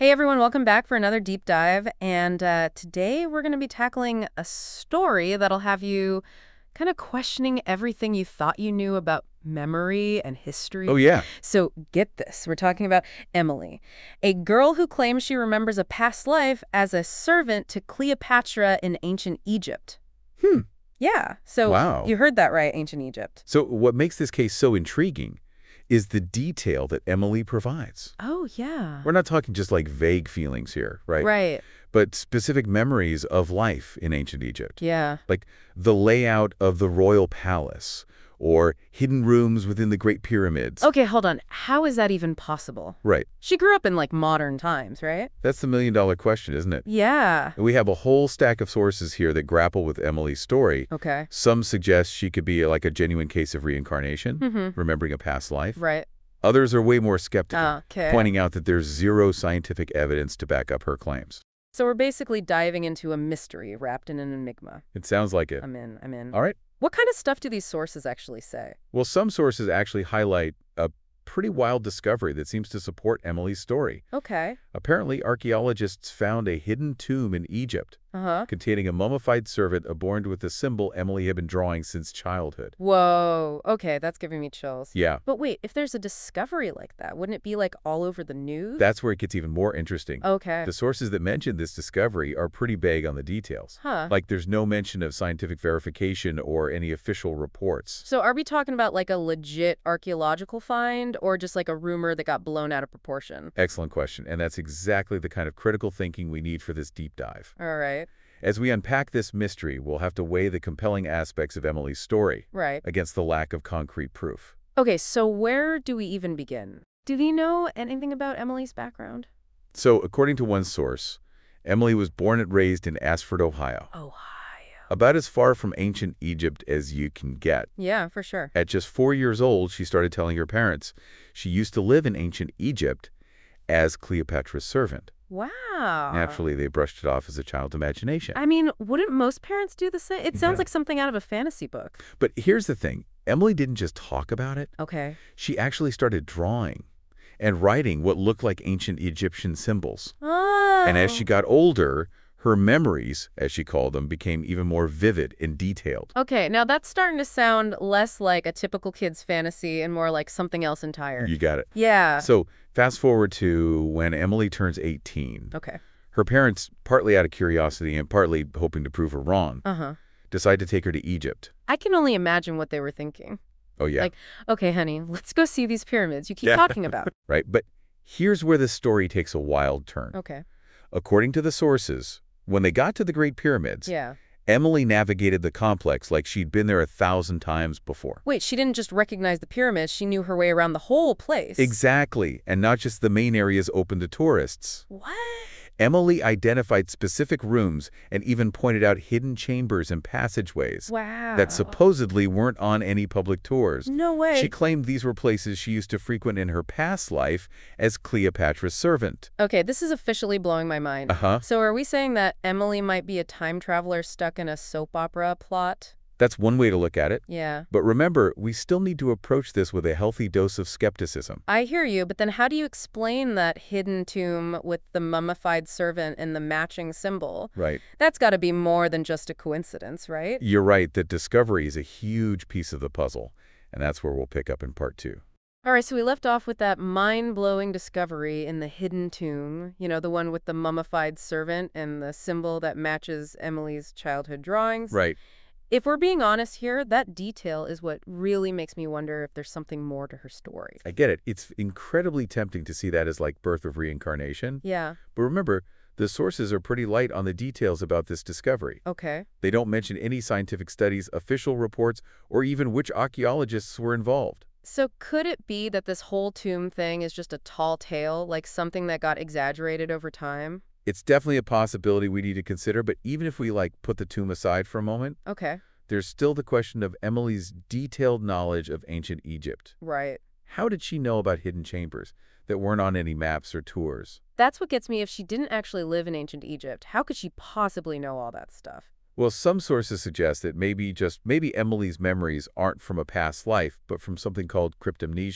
Hey everyone, welcome back for another deep dive. And today we're going to be tackling a story that'll have you kind of questioning everything you thought you knew about memory and Oh, history. yeah. So get this, we're talking about Emily, a girl who claims she remembers a past life as a servant to Cleopatra in ancient Egypt. Hmm. Yeah, so Wow. you heard that right, ancient Egypt. So what makes this case so intriguing is the detail that Emily provides. Oh, yeah. We're not talking just like vague feelings here, right? Right, But specific memories of life in ancient Egypt. yeah. Like the layout of the royal palace or hidden rooms within the Great Pyramids. Okay, hold on. How is that even possible? Right. She grew up in, like, modern times, right? That's the million-dollar question, isn't it? Yeah. And we have a whole stack of sources here that grapple with Emily's story. Okay. Some suggest she could be like a genuine case of reincarnation, Mm-hmm. remembering a past life. Right. Others are way more skeptical, Okay. pointing out that there's zero scientific evidence to back up her claims. So we're basically diving into a mystery wrapped in an enigma. It sounds like it. I'm in. All right. What kind of stuff do these sources actually say? Well, some sources actually highlight a pretty wild discovery that seems to support Emily's story. Okay. Apparently, archaeologists found a hidden tomb in Egypt Uh-huh. containing a mummified servant adorned with the symbol Emily had been drawing since childhood. Whoa. Okay, that's giving me chills. Yeah, But wait, if there's a discovery like that, wouldn't it be, like, all over the news? that's where it gets even more interesting. Okay. The sources that mention this discovery are pretty vague on the details. Huh. Like, there's no mention of scientific verification or any official reports. So are we talking about, like, a legit archaeological find or just, like, a rumor that got blown out of proportion? Excellent question, and that's exactly the kind of critical thinking we need for this deep dive. All right. As we unpack this mystery, we'll have to weigh the compelling aspects of Emily's story Right. against the lack of concrete proof. Okay, so where do we even begin? Do we know anything about Emily's background? So, according to one source, Emily was born and raised in Ashford, Ohio, Ohio. about as far from ancient Egypt as you can get. Yeah, for sure. At just 4 years old, she started telling her parents she used to live in ancient Egypt as Cleopatra's servant. Wow. Naturally, they brushed it off as a child's imagination. I mean, wouldn't most parents do the same? It sounds Yeah. like something out of a fantasy book. But here's the thing. Emily didn't just talk about it. Okay. She actually started drawing and writing what looked like ancient Egyptian symbols. Oh. And as she got older, her memories, as she called them, became even more vivid and detailed. Okay, now that's starting to sound less like a typical kid's fantasy and more like something else entirely. You got it. Yeah. So fast forward to when Emily turns 18. Okay. Her parents, partly out of curiosity and partly hoping to prove her wrong, Uh-huh. decide to take her to Egypt. I can only imagine what they were thinking. Oh, yeah. Like, okay, honey, let's go see these pyramids you keep Yeah. talking about. Right. But here's where the story takes a wild turn. Okay. According to the sources, when they got to the Great Pyramids, Yeah. Emily navigated the complex like she'd been there 1,000 times before. Wait, she didn't just recognize the pyramids, she knew her way around the whole place. Exactly. And not just the main areas open to tourists. What? Emily identified specific rooms and even pointed out hidden chambers and passageways Wow. that supposedly weren't on any public tours. No way. She claimed these were places she used to frequent in her past life as Cleopatra's servant. Okay, this is officially blowing my mind. Uh-huh. So are we saying that Emily might be a time traveler stuck in a soap opera plot? That's one way to look at it. Yeah. But remember, we still need to approach this with a healthy dose of skepticism. I hear you, but then how do you explain that hidden tomb with the mummified servant and the matching symbol? Right. That's got to be more than just a coincidence, right? You're right that discovery is a huge piece of the puzzle, and that's where we'll pick up in part 2. All right, so we left off with that mind-blowing discovery in the hidden tomb, you know, the one with the mummified servant and the symbol that matches Emily's childhood drawings. Right. If we're being honest here, that detail is what really makes me wonder if there's something more to her story. I get it. It's incredibly tempting to see that as like birth of reincarnation. Yeah, But remember, the sources are pretty light on the details about this discovery. okay. They don't mention any scientific studies, official reports, or even which archaeologists were involved. So could it be that this whole tomb thing is just a tall tale, like something that got exaggerated over time? It's definitely a possibility we need to consider, but even if we put the tomb aside for a moment, Okay, there's still the question of Emily's detailed knowledge of ancient Egypt. right. How did she know about hidden chambers that weren't on any maps or tours? That's what gets me. If she didn't actually live in ancient Egypt, how could she possibly know all that stuff? Well, some sources suggest that maybe Emily's memories aren't from a past life, but from something called cryptomnesia.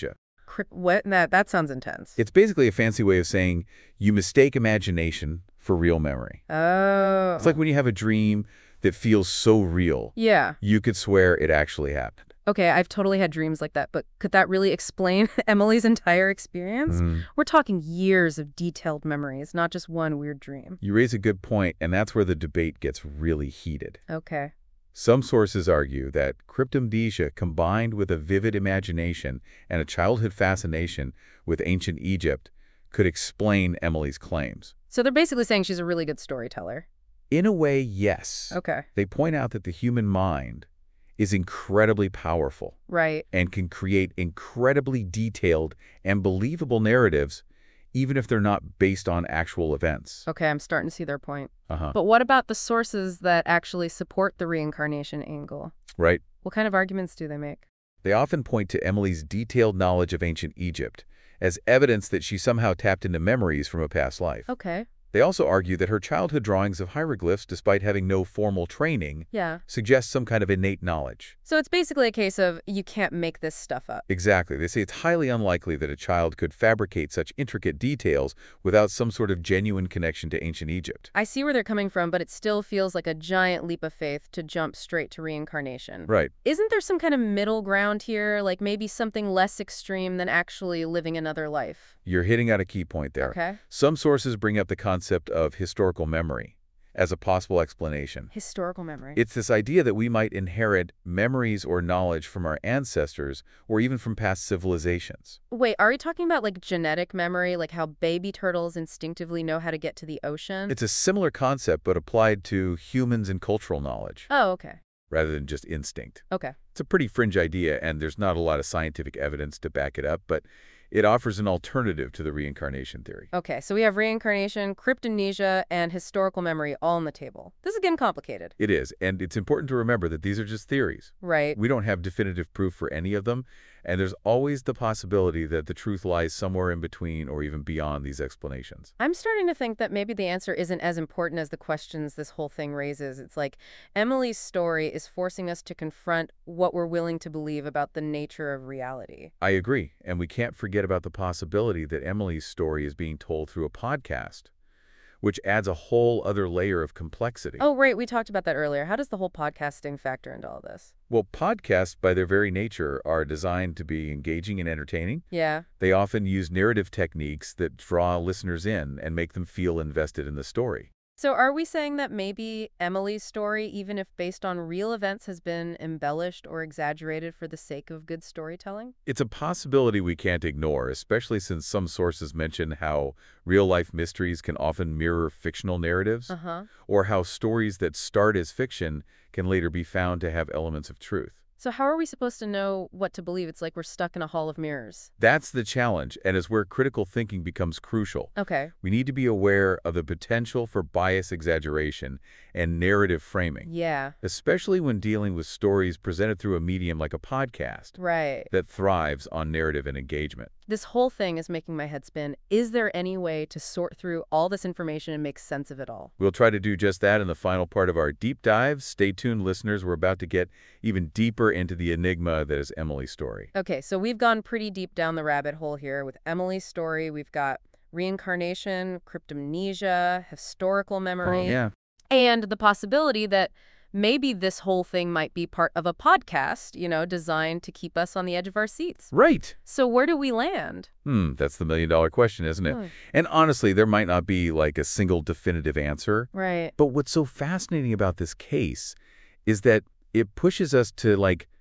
What? That sounds intense. It's basically a fancy way of saying you mistake imagination for real memory. Oh. It's like when you have a dream that feels so real, Yeah. you could swear it actually happened. Okay, I've totally had dreams like that, but could that really explain Emily's entire experience? Mm. We're talking years of detailed memories, not just one weird dream. You raise a good point, and that's where the debate gets really heated. Okay. Some sources argue that cryptomnesia combined with a vivid imagination and a childhood fascination with ancient Egypt could explain Emily's claims. So they're basically saying she's a really good storyteller. In a way, yes. Okay. They point out that the human mind is incredibly powerful Right. and can create incredibly detailed and believable narratives, even if they're not based on actual events. Okay, I'm starting to see their point. Uh-huh. But what about the sources that actually support the reincarnation angle? Right? What kind of arguments do they make? They often point to Emily's detailed knowledge of ancient Egypt as evidence that she somehow tapped into memories from a past life. Okay. They also argue that her childhood drawings of hieroglyphs, despite having no formal training, Yeah. suggest some kind of innate knowledge. So it's basically a case of you can't make this stuff up. Exactly. They say it's highly unlikely that a child could fabricate such intricate details without some sort of genuine connection to ancient Egypt. I see where they're coming from, but it still feels like a giant leap of faith to jump straight to reincarnation. Right. Isn't there some kind of middle ground here, like maybe something less extreme than actually living another life? You're hitting at a key point there. Okay. Some sources bring up the concept of historical memory as a possible explanation. Historical memory. It's this idea that we might inherit memories or knowledge from our ancestors or even from past civilizations. Wait, are we talking about like genetic memory, like how baby turtles instinctively know how to get to the ocean? It's a similar concept but applied to humans and cultural knowledge Oh, okay. rather than just instinct. Okay. It's a pretty fringe idea, and there's not a lot of scientific evidence to back it up, but it offers an alternative to the reincarnation theory. Okay, so we have reincarnation, cryptomnesia, and historical memory all on the table. This is getting complicated. It is, and it's important to remember that these are just theories. Right. We don't have definitive proof for any of them, and there's always the possibility that the truth lies somewhere in between or even beyond these explanations. I'm starting to think that maybe the answer isn't as important as the questions this whole thing raises. It's like Emily's story is forcing us to confront what we're willing to believe about the nature of reality. I agree, and we can't forget about the possibility that Emily's story is being told through a podcast, which adds a whole other layer of complexity. Oh, right, we talked about that earlier. How does the whole podcasting factor into all this? Well, podcasts, by their very nature, are designed to be engaging and entertaining. Yeah. They often use narrative techniques that draw listeners in and make them feel invested in the story. So are we saying that maybe Emily's story, even if based on real events, has been embellished or exaggerated for the sake of good storytelling? It's a possibility we can't ignore, especially since some sources mention how real-life mysteries can often mirror fictional narratives, Uh-huh. or how stories that start as fiction can later be found to have elements of truth. So how are we supposed to know what to believe? It's like we're stuck in a hall of mirrors. That's the challenge, and is where critical thinking becomes crucial. Okay. We need to be aware of the potential for bias exaggeration and narrative framing, Yeah. especially when dealing with stories presented through a medium like a podcast Right. that thrives on narrative and engagement. This whole thing is making my head spin. Is there any way to sort through all this information and make sense of it all? We'll try to do just that in the final part of our deep dive. Stay tuned, listeners. We're about to get even deeper into the enigma that is Emily's story. Okay, so we've gone pretty deep down the rabbit hole here with Emily's story. We've got reincarnation, cryptomnesia, historical memory, Yeah. and the possibility that maybe this whole thing might be part of a podcast, designed to keep us on the edge of our seats. Right. So where do we land? That's the million-dollar question, isn't it? Hmm. And honestly, there might not be like a single definitive answer. Right. But what's so fascinating about this case is that it pushes us to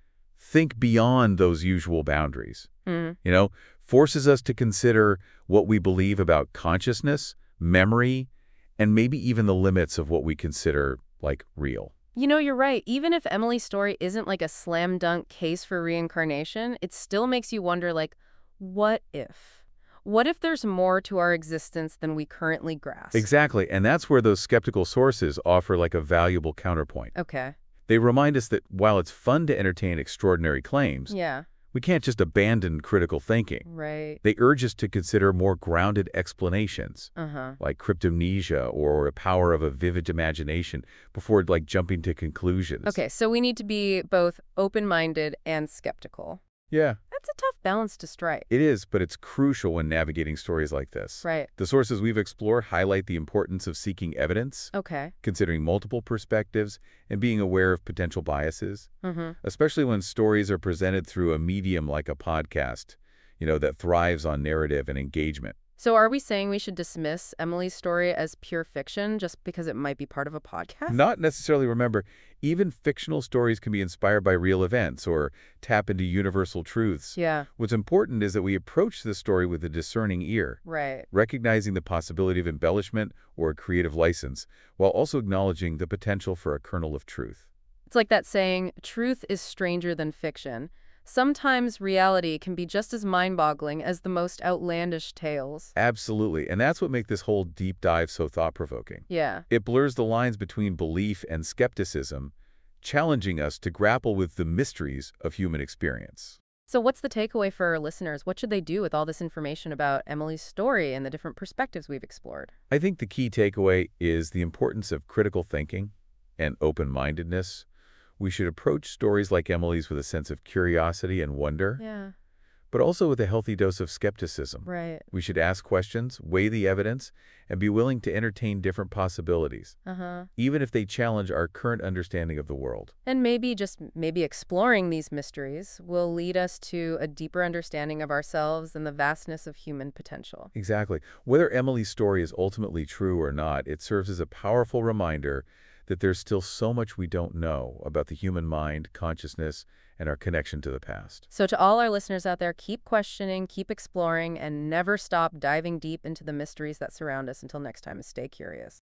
think beyond those usual boundaries. Mm. Forces us to consider what we believe about consciousness, memory, and maybe even the limits of what we consider real. You're right. Even if Emily's story isn't like a slam dunk case for reincarnation, it still makes you wonder, what if? What if there's more to our existence than we currently grasp? Exactly, and that's where those skeptical sources offer a valuable counterpoint. Okay. They remind us that while it's fun to entertain extraordinary claims, Yeah. we can't just abandon critical thinking. Right. They urge us to consider more grounded explanations, Uh-huh. like cryptomnesia or a power of a vivid imagination, before jumping to conclusions. Okay, so we need to be both open-minded and skeptical. Yeah. That's a tough balance to strike. It is, but it's crucial when navigating stories like this. Right. The sources we've explored highlight the importance of seeking evidence, Okay. considering multiple perspectives, and being aware of potential biases, Mm-hmm. especially when stories are presented through a medium like a podcast, that thrives on narrative and engagement. So are we saying we should dismiss Emily's story as pure fiction just because it might be part of a podcast? Not necessarily. Remember, even fictional stories can be inspired by real events or tap into universal truths. Yeah, What's important is that we approach the story with a discerning ear, right. recognizing the possibility of embellishment or a creative license, while also acknowledging the potential for a kernel of truth. It's like that saying, truth is stranger than fiction. Sometimes reality can be just as mind-boggling as the most outlandish tales. Absolutely, and that's what makes this whole deep dive so thought-provoking. Yeah. It blurs the lines between belief and skepticism, challenging us to grapple with the mysteries of human experience. So what's the takeaway for our listeners? What should they do with all this information about Emily's story and the different perspectives we've explored? I think the key takeaway is the importance of critical thinking and open-mindedness. We should approach stories like Emily's with a sense of curiosity and wonder, Yeah, but also with a healthy dose of skepticism. right. We should ask questions, weigh the evidence, and be willing to entertain different possibilities, Uh-huh. even if they challenge our current understanding of the world. And maybe exploring these mysteries will lead us to a deeper understanding of ourselves and the vastness of human potential. Exactly. Whether Emily's story is ultimately true or not, it serves as a powerful reminder that there's still so much we don't know about the human mind, consciousness, and our connection to the past. So to all our listeners out there, keep questioning, keep exploring, and never stop diving deep into the mysteries that surround us. Until next time, stay curious.